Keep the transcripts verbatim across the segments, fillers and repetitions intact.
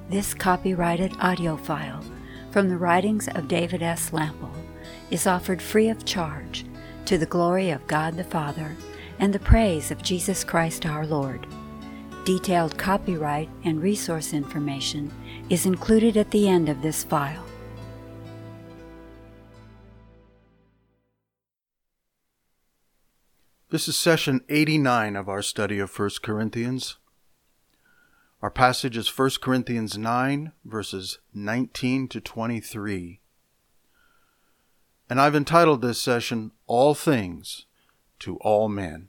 This copyrighted audio file from the writings of David S. Lample is offered free of charge to the glory of God the Father and the praise of Jesus Christ our Lord. Detailed copyright and resource information is included at the end of this file. This is session eighty-nine of our study of First Corinthians. Our passage is First Corinthians nine, verses nineteen to twenty-three. And I've entitled this session, All Things to All Men.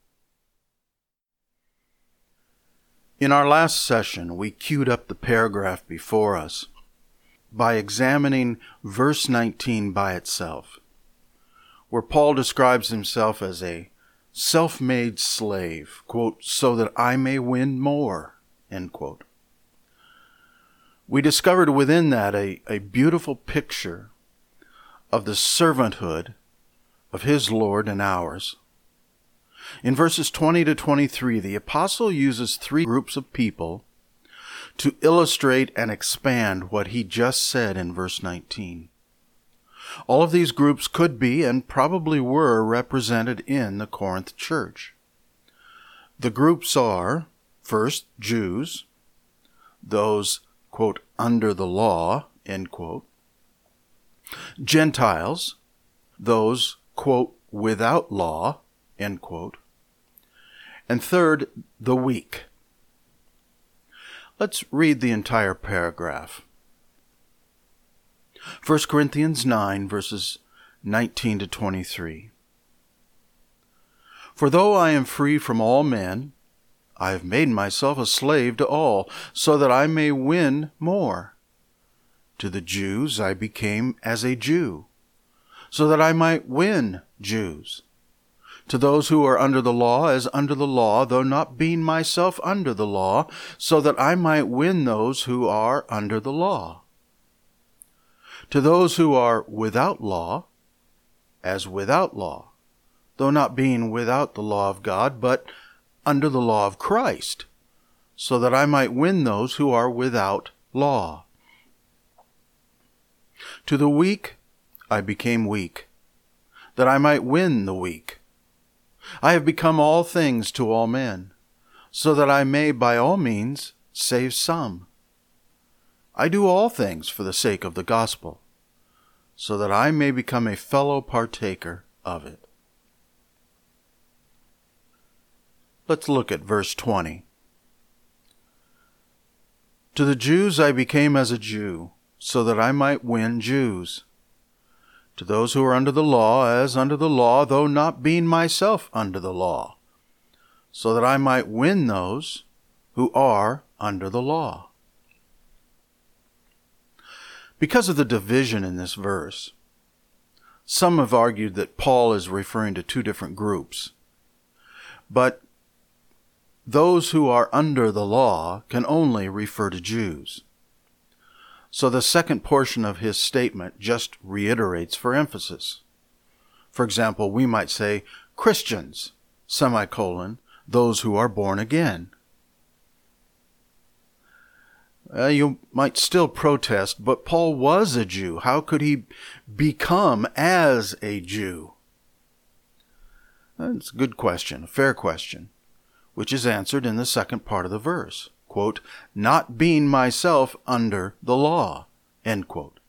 In our last session, we queued up the paragraph before us by examining verse nineteen by itself, where Paul describes himself as a self-made slave, quote, so that I may win more, end quote. We discovered within that a, a beautiful picture of the servanthood of his Lord and ours. In verses twenty to twenty-three, the apostle uses three groups of people to illustrate and expand what he just said in verse nineteen. All of these groups could be and probably were represented in the Corinth church. The groups are, first, Jews, those, quote, under the law, end quote. Gentiles, those, quote, without law, end quote. And third, the weak. Let's read the entire paragraph. First Corinthians nine, verses nineteen to twenty-three. For though I am free from all men, I have made myself a slave to all, so that I may win more. To the Jews I became as a Jew, so that I might win Jews. To those who are under the law, as under the law, though not being myself under the law, so that I might win those who are under the law. To those who are without law, as without law, though not being without the law of God, but under the law of Christ, so that I might win those who are without law. To the weak I became weak, that I might win the weak. I have become all things to all men, so that I may by all means save some. I do all things for the sake of the gospel, so that I may become a fellow partaker of it. Let's look at verse twenty. To the Jews I became as a Jew, so that I might win Jews. To those who are under the law, as under the law, though not being myself under the law, so that I might win those who are under the law. Because of the division in this verse, some have argued that Paul is referring to two different groups. But those who are under the law can only refer to Jews. So the second portion of his statement just reiterates for emphasis. For example, we might say, Christians, semicolon, those who are born again. Uh, you might still protest, but Paul was a Jew. How could he become as a Jew? That's a good question, a fair question, which is answered in the second part of the verse. Quote, not being myself under the law, end quote.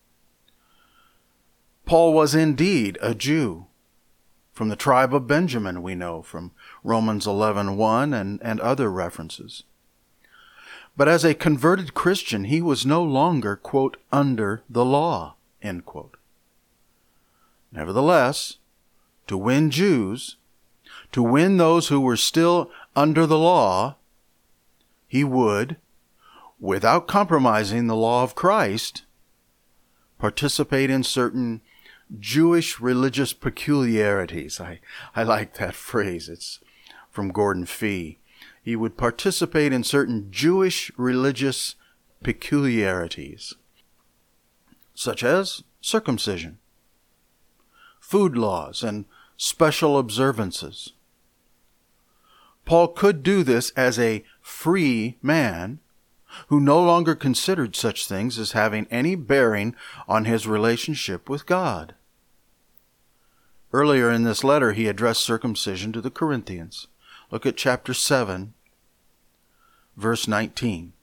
Paul was indeed a Jew. From the tribe of Benjamin, we know, from Romans eleven one and, and other references. But as a converted Christian, he was no longer, quote, under the law, end quote. Nevertheless, to win Jews, to win those who were still under the law, he would, without compromising the law of Christ, participate in certain Jewish religious peculiarities. I, I like that phrase. It's from Gordon Fee. He would participate in certain Jewish religious peculiarities, such as circumcision, food laws, and special observances. Paul could do this as a free man, who no longer considered such things as having any bearing on his relationship with God. Earlier in this letter, he addressed circumcision to the Corinthians. Look at chapter seven, verse nineteen.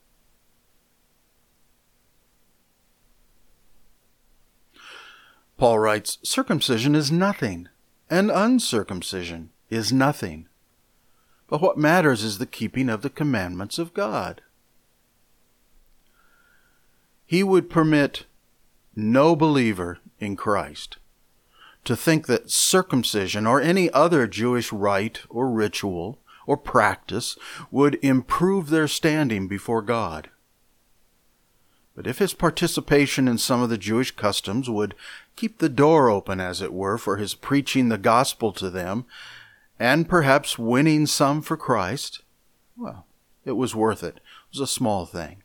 Paul writes, "Circumcision is nothing, and uncircumcision is nothing. But what matters is the keeping of the commandments of God." He would permit no believer in Christ to think that circumcision or any other Jewish rite or ritual or practice would improve their standing before God. But if his participation in some of the Jewish customs would keep the door open, as it were, for his preaching the gospel to them, and perhaps winning some for Christ, well, it was worth it. It was a small thing.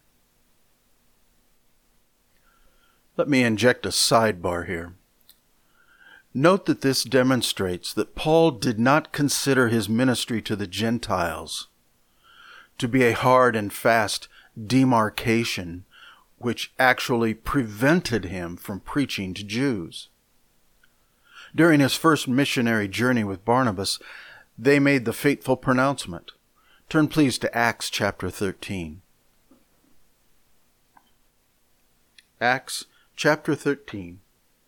Let me inject a sidebar here. Note that this demonstrates that Paul did not consider his ministry to the Gentiles to be a hard and fast demarcation which actually prevented him from preaching to Jews. During his first missionary journey with Barnabas, they made the fateful pronouncement. Turn please to Acts chapter thirteen. Acts chapter thirteen,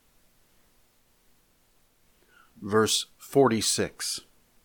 verse forty-six.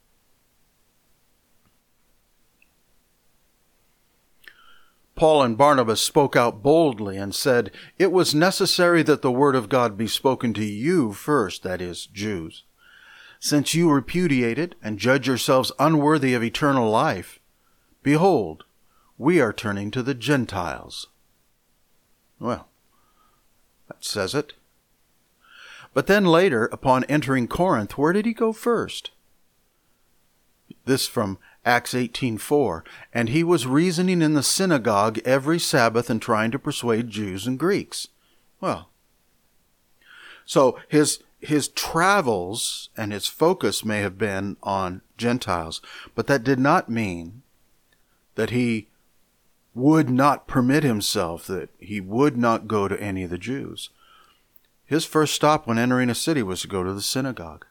Paul and Barnabas spoke out boldly and said, "It was necessary that the word of God be spoken to you first," that is, Jews. "Since you repudiate it and judge yourselves unworthy of eternal life, behold, we are turning to the Gentiles." Well, that says it. But then later, upon entering Corinth, where did he go first? This from Acts eighteen four. "And he was reasoning in the synagogue every Sabbath and trying to persuade Jews and Greeks." Well, so his his travels and his focus may have been on Gentiles, but that did not mean that he would not permit himself, that he would not go to any of the Jews. His first stop when entering a city was to go to the synagogue.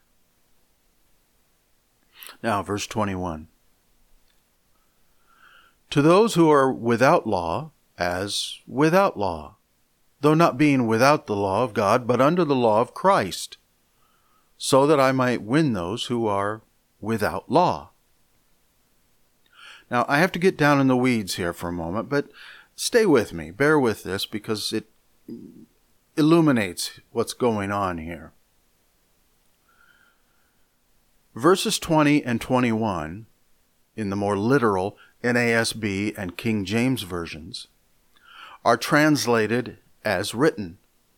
Now, verse twenty-one. "To those who are without law, as without law, though not being without the law of God, but under the law of Christ, so that I might win those who are without law." Now, I have to get down in the weeds here for a moment, but stay with me. Bear with this because it illuminates what's going on here. Verses twenty and twenty-one, in the more literal N A S B and King James versions, are translated as written.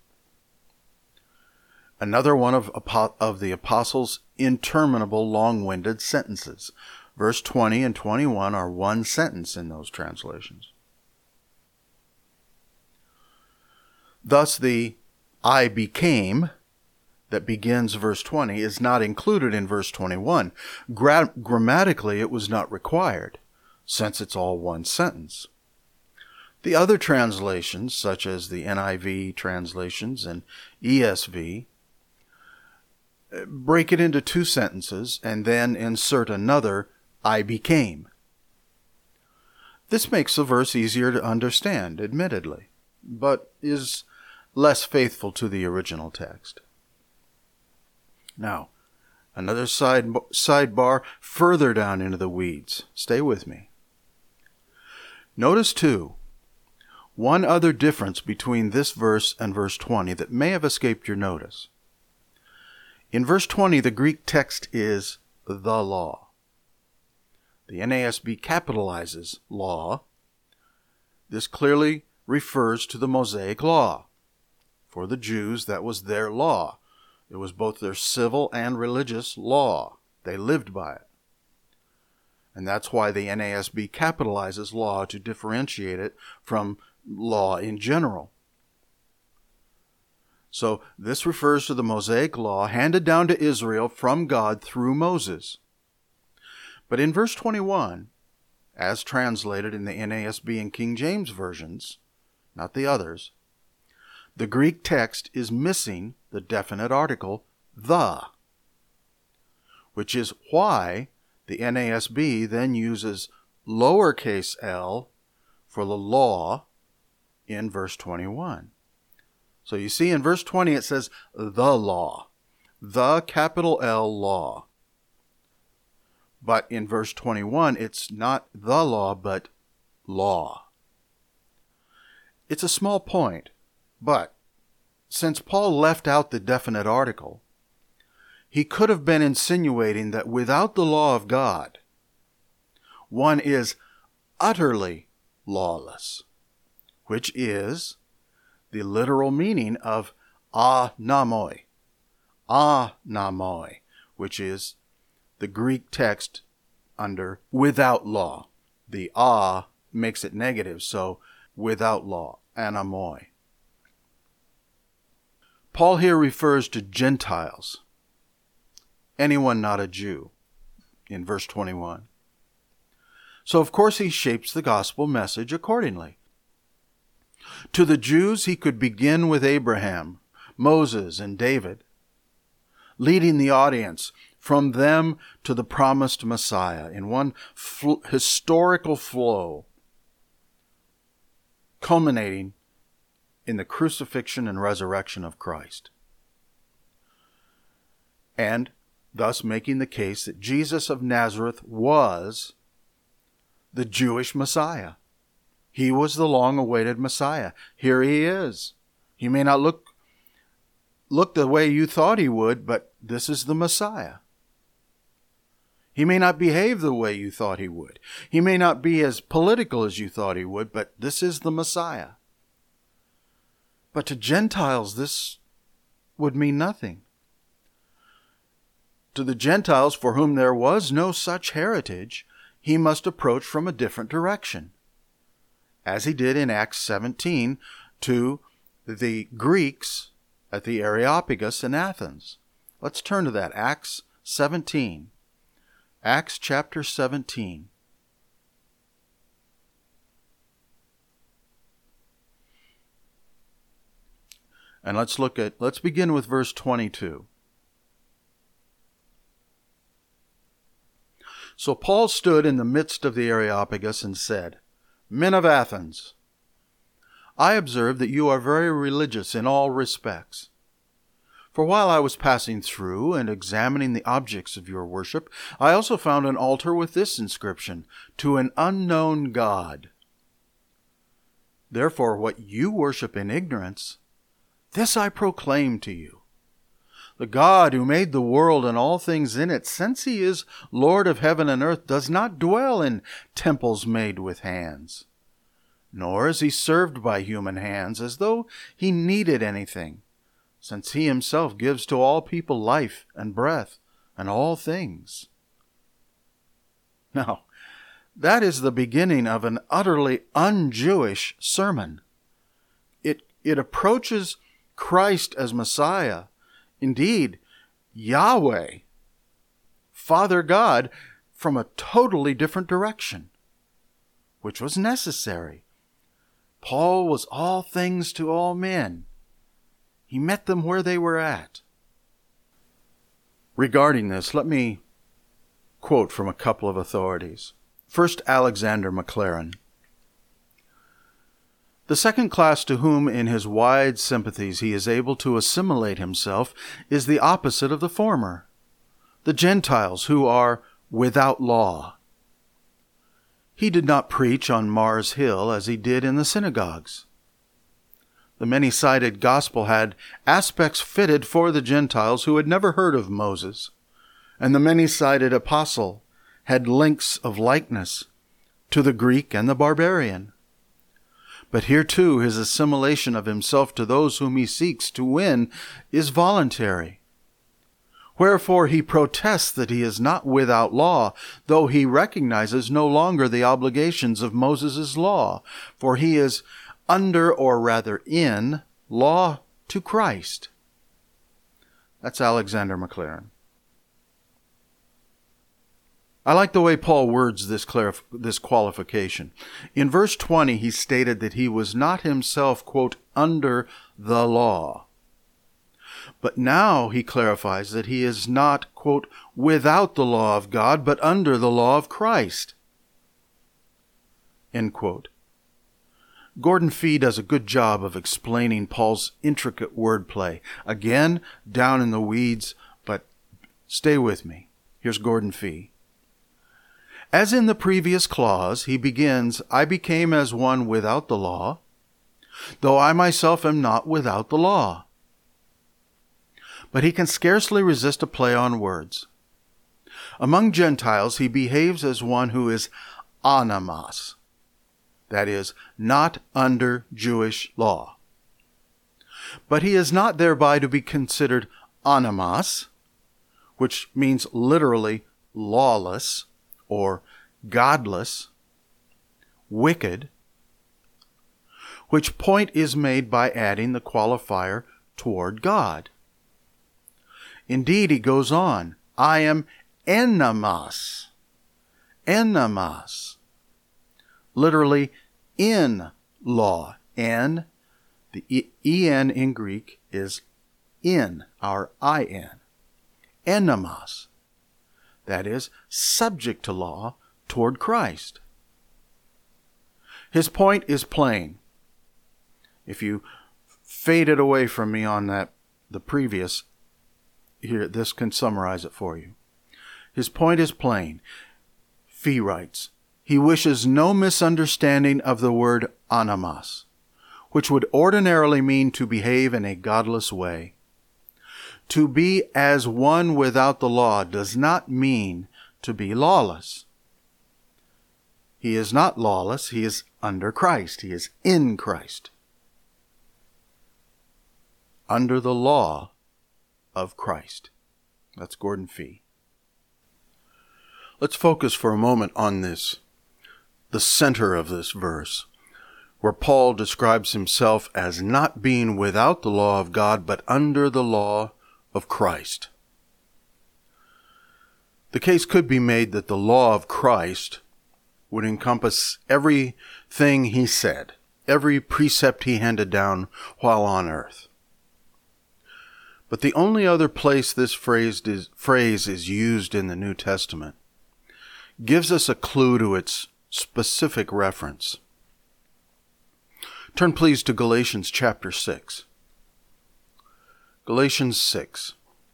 Another one of, of the apostles' interminable long-winded sentences. Verse twenty and twenty-one are one sentence in those translations. Thus the "I became" that begins verse twenty is not included in verse twenty-one. Gra- grammatically, it was not required, since it's all one sentence. The other translations, such as the N I V translations and E S V, break it into two sentences and then insert another "I became." This makes the verse easier to understand, admittedly, but is less faithful to the original text. Now, another side sidebar further down into the weeds. Stay with me. Notice, too, one other difference between this verse and verse twenty that may have escaped your notice. In verse twenty, the Greek text is "the law." The N A S B capitalizes "law." This clearly refers to the Mosaic Law. For the Jews, that was their law. It was both their civil and religious law. They lived by it. And that's why the N A S B capitalizes "law" to differentiate it from law in general. So this refers to the Mosaic Law handed down to Israel from God through Moses. But in verse twenty-one, as translated in the N A S B and King James versions, not the others, the Greek text is missing the definite article, the, which is why the N A S B then uses lowercase l for the law in verse twenty-one. So you see in verse twenty it says the law, the capital L law. But in verse twenty-one it's not the law but law. It's a small point, but since Paul left out the definite article, he could have been insinuating that without the law of God, one is utterly lawless, which is the literal meaning of anamoi, anamoi, which is the Greek text under without law. The a makes it negative, so without law, anamoi. Paul here refers to Gentiles, anyone not a Jew, in verse twenty-one. So of course he shapes the gospel message accordingly. To the Jews he could begin with Abraham, Moses, and David, leading the audience from them to the promised Messiah in one fl- historical flow, culminating in the crucifixion and resurrection of Christ, and thus making the case that Jesus of Nazareth was the Jewish Messiah. He was the long-awaited Messiah. Here he is. He may not look, look the way you thought he would, but this is the Messiah. He may not behave the way you thought he would. He may not be as political as you thought he would, but this is the Messiah. But to Gentiles, this would mean nothing. To the Gentiles for whom there was no such heritage, he must approach from a different direction, as he did in Acts seventeen to the Greeks at the Areopagus in Athens. Let's turn to that, Acts seventeen. Acts chapter seventeen. And let's look at, let's begin with verse twenty-two. So Paul stood in the midst of the Areopagus and said, Men of Athens, I observe that you are very religious in all respects. For while I was passing through and examining the objects of your worship, I also found an altar with this inscription, To an unknown God. Therefore, what you worship in ignorance, this I proclaim to you. The God who made the world and all things in it, since he is Lord of heaven and earth, does not dwell in temples made with hands, nor is he served by human hands as though he needed anything, since he himself gives to all people life and breath and all things. Now, that is the beginning of an utterly un-Jewish sermon. It, it approaches Christ as Messiah, indeed, Yahweh, Father God, from a totally different direction, which was necessary. Paul was all things to all men. He met them where they were at. Regarding this, let me quote from a couple of authorities. First, Alexander Maclaren. The second class to whom in his wide sympathies he is able to assimilate himself is the opposite of the former, the Gentiles who are without law. He did not preach on Mars Hill as he did in the synagogues. The many-sided gospel had aspects fitted for the Gentiles who had never heard of Moses, and the many-sided apostle had links of likeness to the Greek and the barbarian. But here too his assimilation of himself to those whom he seeks to win is voluntary. Wherefore he protests that he is not without law, though he recognizes no longer the obligations of Moses' law, for he is under, or rather in, law to Christ. That's Alexander Maclaren. I like the way Paul words this clarif- this qualification. In verse twenty, he stated that he was not himself, quote, under the law. But now he clarifies that he is not, quote, without the law of God, but under the law of Christ, end quote. Gordon Fee does a good job of explaining Paul's intricate wordplay. Again, down in the weeds, but stay with me. Here's Gordon Fee. As in the previous clause, he begins, I became as one without the law, though I myself am not without the law. But he can scarcely resist a play on words. Among Gentiles, he behaves as one who is anamos, that is, not under Jewish law. But he is not thereby to be considered anamos, which means literally lawless, or godless, wicked, which point is made by adding the qualifier toward God. Indeed, he goes on, I am enamos, enamos, literally in law. En, the en in Greek is in, our in, enamos. That is, subject to law toward Christ. His point is plain. If you faded away from me on that, the previous, here, this can summarize it for you. His point is plain. Fee writes, he wishes no misunderstanding of the word anamos, which would ordinarily mean to behave in a godless way. To be as one without the law does not mean to be lawless. He is not lawless. He is under Christ. He is in Christ. Under the law of Christ. That's Gordon Fee. Let's focus for a moment on this, the center of this verse, where Paul describes himself as not being without the law of God, but under the law of Christ. The case could be made that the law of Christ would encompass everything he said, every precept he handed down while on earth. But the only other place this phrase is, phrase is used in the New Testament gives us a clue to its specific reference. Turn please to Galatians chapter six. Galatians six.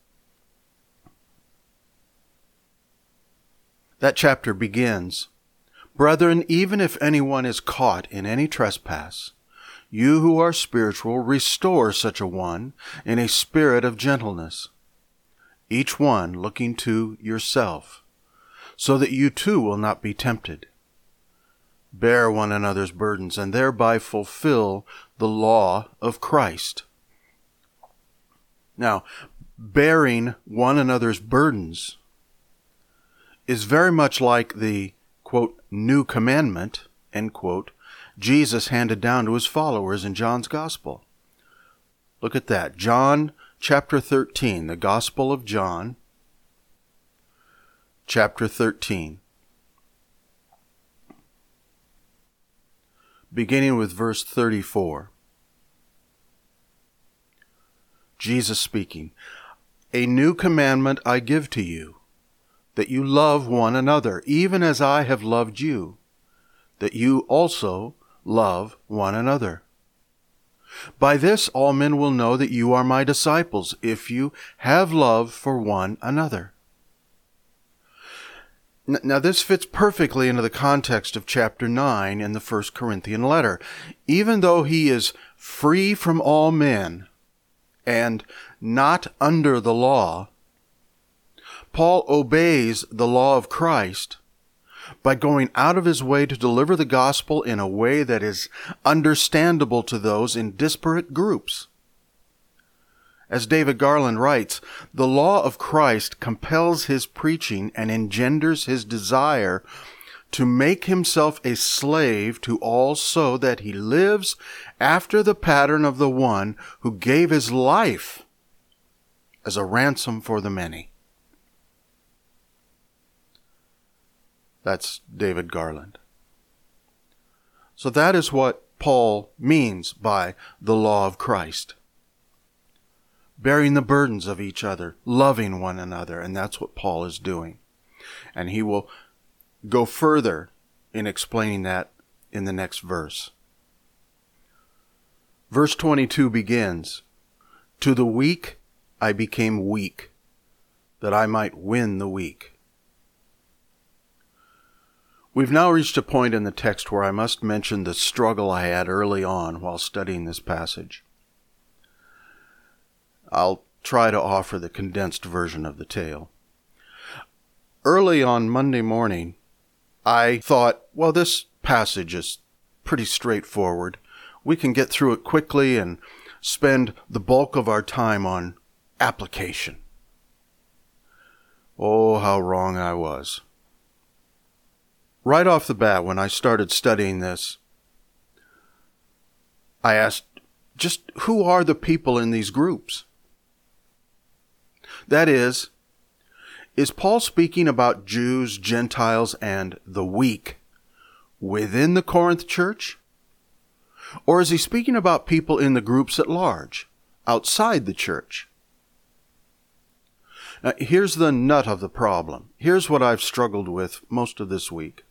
That chapter begins, Brethren, even if anyone is caught in any trespass, you who are spiritual, restore such a one in a spirit of gentleness, each one looking to yourself, so that you too will not be tempted. Bear one another's burdens, and thereby fulfill the law of Christ. Now, bearing one another's burdens is very much like the, quote, new commandment, end quote, Jesus handed down to his followers in John's Gospel. Look at that. John chapter thirteen, the Gospel of John, chapter thirteen. Beginning with verse thirty-four. Jesus speaking, A new commandment I give to you, that you love one another, even as I have loved you, that you also love one another. By this all men will know that you are my disciples, if you have love for one another. Now this fits perfectly into the context of chapter nine in the First Corinthian letter. Even though he is free from all men and not under the law, Paul obeys the law of Christ by going out of his way to deliver the gospel in a way that is understandable to those in disparate groups. As David Garland writes, the law of Christ compels his preaching and engenders his desire to make himself a slave to all so that he lives after the pattern of the one who gave his life as a ransom for the many. That's David Garland. So that is what Paul means by the law of Christ. Bearing the burdens of each other, loving one another, and that's what Paul is doing. And he will go further in explaining that in the next verse. Verse twenty-two begins, "To the weak I became weak, that I might win the weak." We've now reached a point in the text where I must mention the struggle I had early on while studying this passage. I'll try to offer the condensed version of the tale. Early on Monday morning, I thought, well, this passage is pretty straightforward. We can get through it quickly and spend the bulk of our time on application. Oh, how wrong I was. Right off the bat, when I started studying this, I asked, just who are the people in these groups? That is, is Paul speaking about Jews, Gentiles, and the weak within the Corinth church? Or is he speaking about people in the groups at large, outside the church? Now, here's the nut of the problem. Here's what I've struggled with most of this week.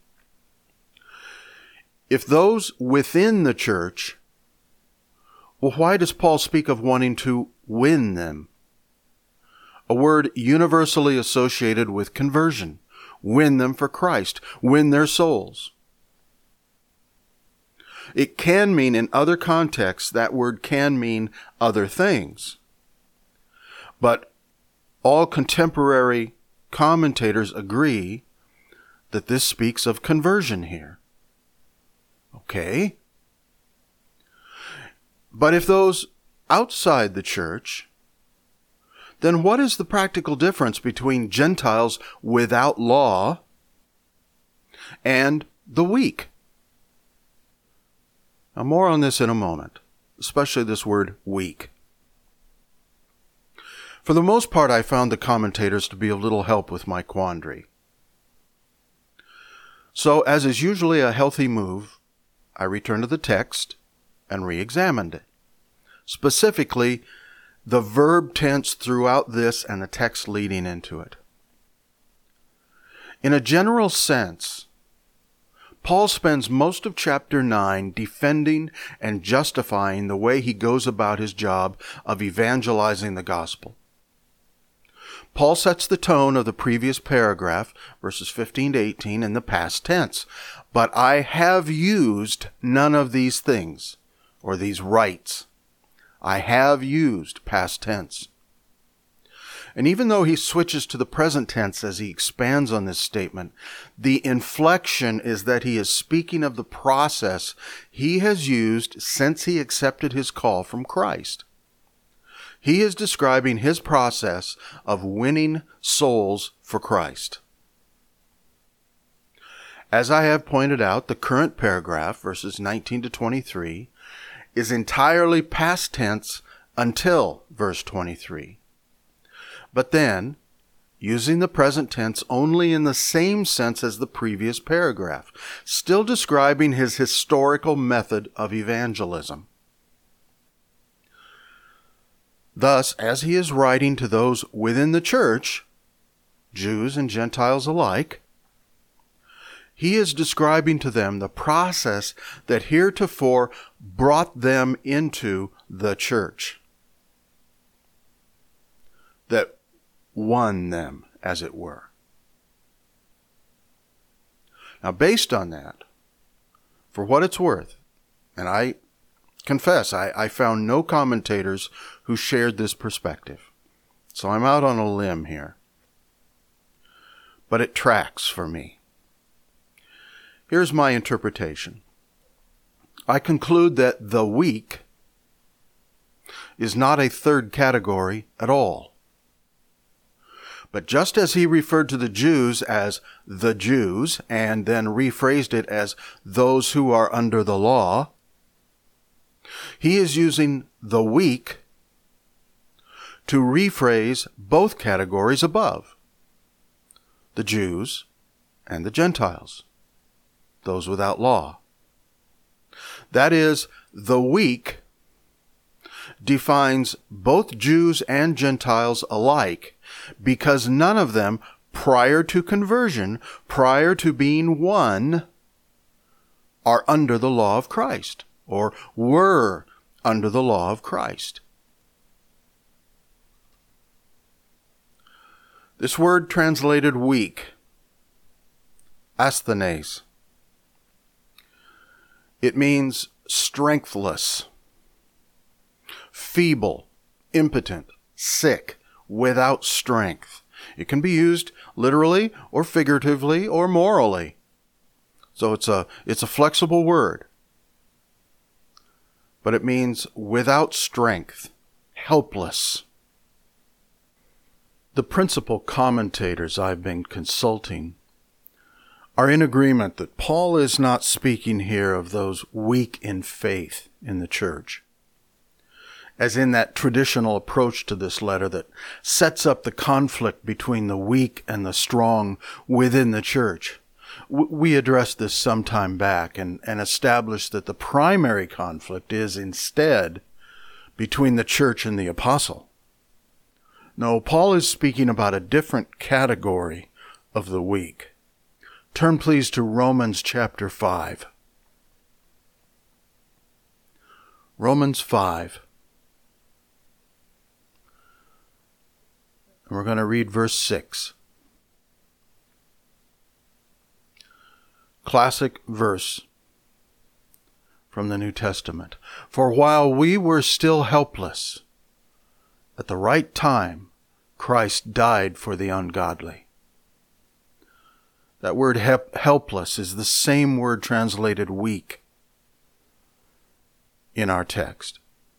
If those within the church, well, why does Paul speak of wanting to win them? A word universally associated with conversion. Win them for Christ. Win their souls. It can mean, in other contexts, that word can mean other things. But all contemporary commentators agree that this speaks of conversion here. Okay. But if those outside the church, then what is the practical difference between Gentiles without law and the weak? Now, more on this in a moment, especially this word weak. For the most part, I found the commentators to be of little help with my quandary. So, as is usually a healthy move, I returned to the text and re-examined it. Specifically, the verb tense throughout this and the text leading into it. In a general sense, Paul spends most of chapter nine defending and justifying the way he goes about his job of evangelizing the gospel. Paul sets the tone of the previous paragraph, verses fifteen to eighteen, in the past tense. But I have used none of these things, or these rights. I have used past tense. And even though he switches to the present tense as he expands on this statement, the inflection is that he is speaking of the process he has used since he accepted his call from Christ. He is describing his process of winning souls for Christ. As I have pointed out, the current paragraph, verses nineteen to twenty-three, is entirely past tense until verse twenty-three. But then, using the present tense only in the same sense as the previous paragraph, still describing his historical method of evangelism. Thus, as he is writing to those within the church, Jews and Gentiles alike, he is describing to them the process that heretofore brought them into the church, that won them, as it were. Now, based on that, for what it's worth, and I confess, I, I found no commentators who shared this perspective. So I'm out on a limb here. But it tracks for me. Here's my interpretation. I conclude that the weak is not a third category at all. But just as he referred to the Jews as the Jews and then rephrased it as those who are under the law, he is using the weak to rephrase both categories above, the Jews and the Gentiles, those without law. That is, the weak defines both Jews and Gentiles alike, because none of them, prior to conversion, prior to being one, are under the law of Christ, or were under the law of Christ. This word translated weak, asthenes, it means strengthless, feeble, impotent, sick, without strength. It can be used literally or figuratively or morally. So it's a, it's a flexible word. But it means without strength, helpless. The principal commentators I've been consulting are in agreement that Paul is not speaking here of those weak in faith in the church, as in that traditional approach to this letter that sets up the conflict between the weak and the strong within the church. We addressed this some time back and, and established that the primary conflict is instead between the church and the apostle. No, Paul is speaking about a different category of the weak. Turn please to Romans chapter five. Romans five. And we're going to read verse six. Classic verse from the New Testament. For while we were still helpless, at the right time, Christ died for the ungodly. That word hep- helpless is the same word translated weak in our text.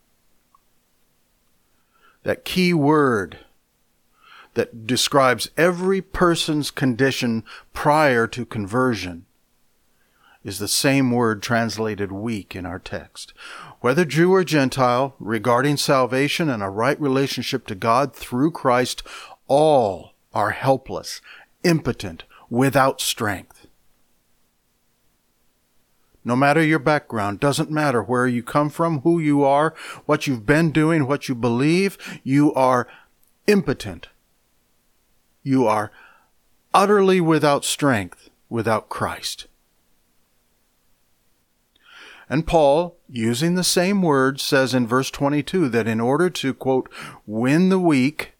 That key word that describes every person's condition prior to conversion is the same word translated weak in our text. Whether Jew or Gentile, regarding salvation and a right relationship to God through Christ, all are helpless, impotent, without strength. No matter your background, doesn't matter where you come from, who you are, what you've been doing, what you believe, you are impotent. You are utterly without strength without Christ. And Paul, using the same word, says in verse twenty-two that in order to, quote, win the weak,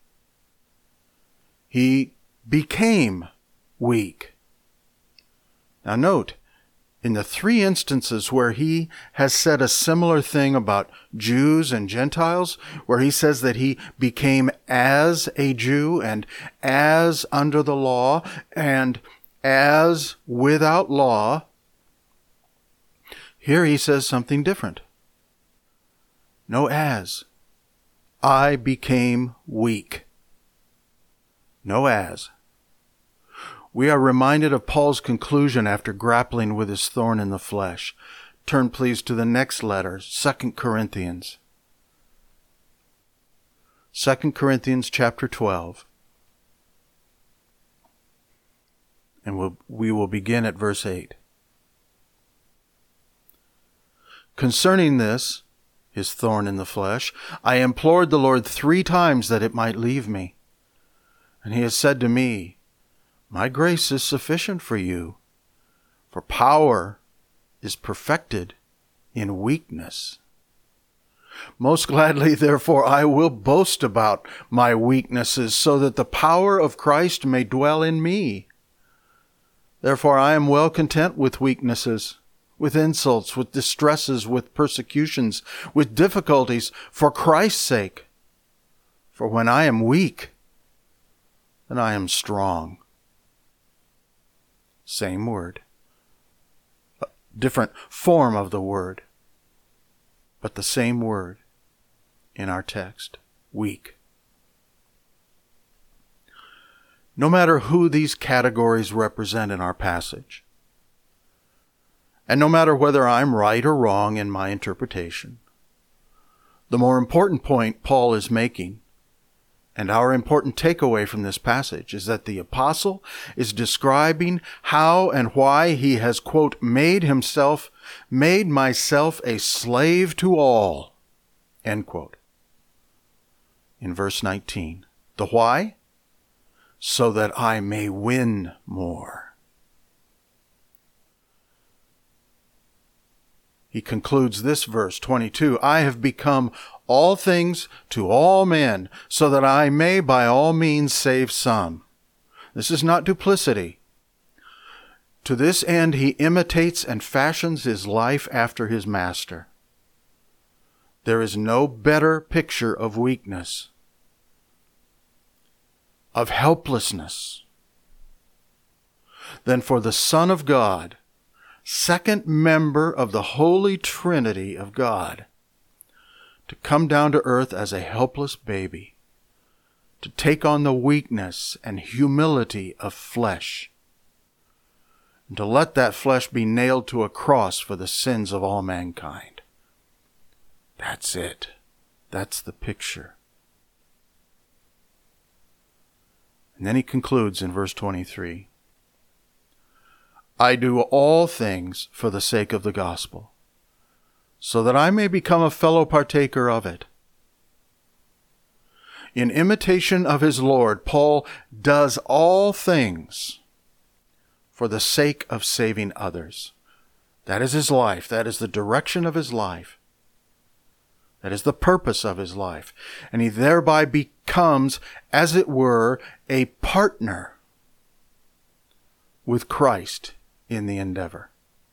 he became weak. Now note, in the three instances where he has said a similar thing about Jews and Gentiles, where he says that he became as a Jew and as under the law and as without law, here he says something different. No as. I became weak. No as. We are reminded of Paul's conclusion after grappling with his thorn in the flesh. Turn please to the next letter, Second Corinthians. Second Corinthians chapter twelve. And we'll, we will begin at verse eight. Concerning this, his thorn in the flesh, I implored the Lord three times that it might leave me. And he has said to me, my grace is sufficient for you, for power is perfected in weakness. Most gladly, therefore, I will boast about my weaknesses, so that the power of Christ may dwell in me. Therefore, I am well content with weaknesses, with insults, with distresses, with persecutions, with difficulties, for Christ's sake. For when I am weak, then I am strong. Same word. A different form of the word, but the same word in our text. Weak. No matter who these categories represent in our passage, and no matter whether I'm right or wrong in my interpretation, the more important point Paul is making And our important takeaway from this passage is that the apostle is describing how and why he has, quote, made himself, made myself a slave to all, end quote. In verse nineteen, the why? So that I may win more. He concludes this verse, twenty-two, I have become all things to all men, so that I may by all means save some. This is not duplicity. To this end he imitates and fashions his life after his master. There is no better picture of weakness, of helplessness, than for the Son of God, second member of the Holy Trinity of God, to come down to earth as a helpless baby, to take on the weakness and humility of flesh, and to let that flesh be nailed to a cross for the sins of all mankind. That's it. That's the picture. And then he concludes in verse twenty-three, I do all things for the sake of the gospel, so that I may become a fellow partaker of it. In imitation of his Lord, Paul does all things for the sake of saving others. That is his life. That is the direction of his life. That is the purpose of his life. And he thereby becomes, as it were, a partner with Christ in the endeavor.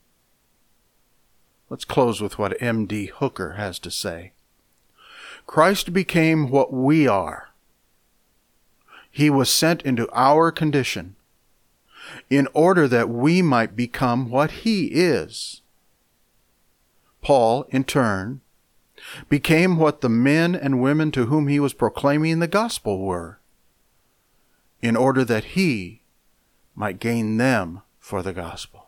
Let's close with what M D Hooker has to say. Christ became what we are. He was sent into our condition in order that we might become what he is. Paul, in turn, became what the men and women to whom he was proclaiming the gospel were, in order that he might gain them for the gospel.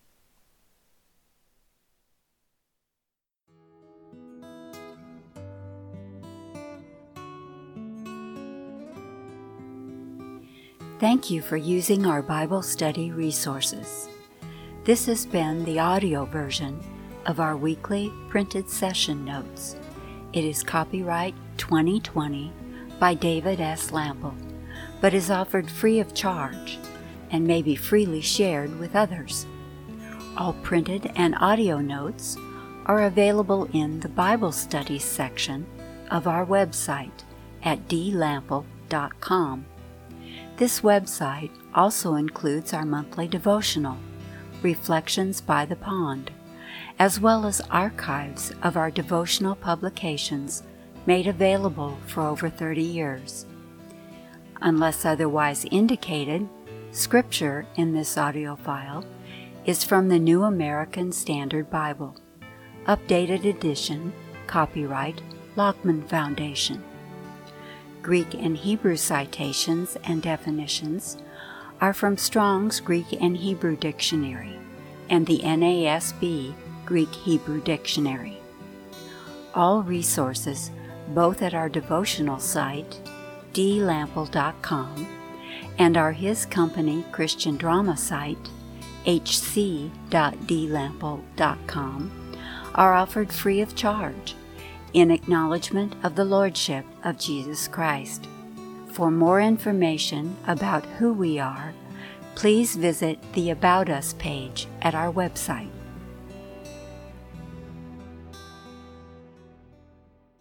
Thank you for using our Bible study resources. This has been the audio version of our weekly printed session notes. It is copyright twenty twenty by David S. Lample, but is offered free of charge and may be freely shared with others. All printed and audio notes are available in the Bible Studies section of our website at d lample dot com. This website also includes our monthly devotional, Reflections by the Pond, as well as archives of our devotional publications made available for over thirty years. Unless otherwise indicated, scripture in this audio file is from the New American Standard Bible, updated edition, copyright Lockman Foundation. Greek and Hebrew citations and definitions are from Strong's Greek and Hebrew Dictionary and the N A S B Greek-Hebrew Dictionary. All resources, both at our devotional site, d lample dot com, and our His Company Christian drama site, h c dot d lample dot com, are offered free of charge in acknowledgement of the Lordship of Jesus Christ. For more information about who we are, please visit the About Us page at our website.